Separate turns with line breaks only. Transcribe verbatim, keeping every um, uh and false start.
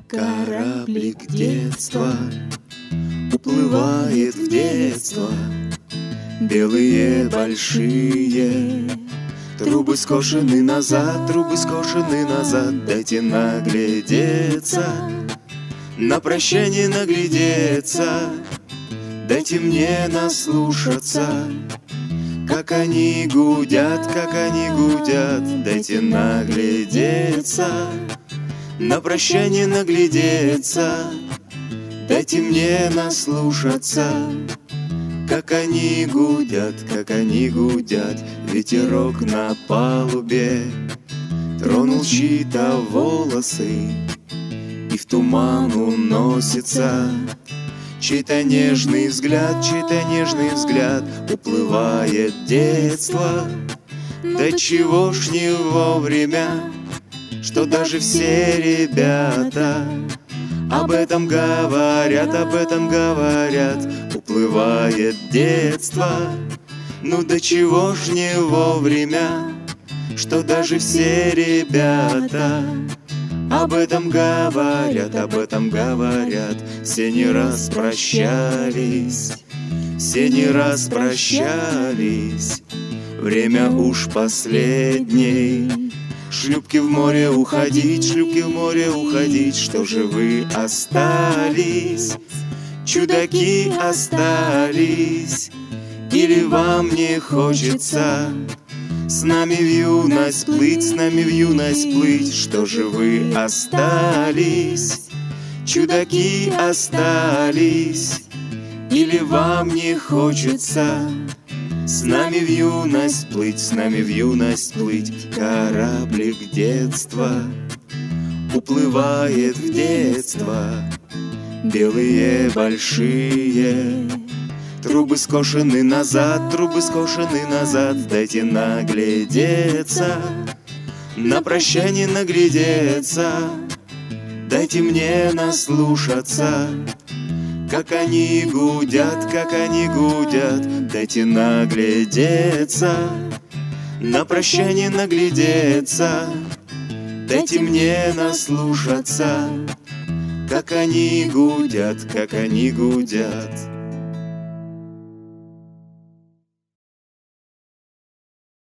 Кораблик детства уплывает в детство. Белые большие трубы скошены назад, трубы скошены назад. Дайте наглядеться, на прощание наглядеться. Дайте мне наслушаться, как они гудят, как они гудят. Дайте наглядеться, на прощание наглядеться. Дайте мне наслушаться, как они гудят, как они гудят. Ветерок на палубе тронул чьи-то волосы, и в туман уносится чей-то нежный взгляд, чей-то нежный взгляд. Уплывает детство, да чего ж не вовремя, что даже все ребята об этом говорят, об этом говорят. Уплывает детство, ну до чего ж не вовремя, что даже все ребята об этом говорят, об этом говорят. Все не раз прощались, все не раз прощались. Время уж последней шлюпки в море уходить, шлюпки в море уходить. Что же вы остались, чудаки остались? Или вам не хочется с нами в юность плыть, с нами в юность плыть? Что же вы остались, чудаки остались? Или вам не хочется с нами в юность плыть, с нами в юность плыть? Кораблик детства уплывает в детство. Белые большие трубы скошены назад, трубы скошены назад. Дайте наглядеться, на прощание наглядеться. Дайте мне наслушаться, как они гудят, как они гудят. Дайте наглядеться, на прощание наглядеться. Дайте мне наслушаться, как они гудят, как они гудят.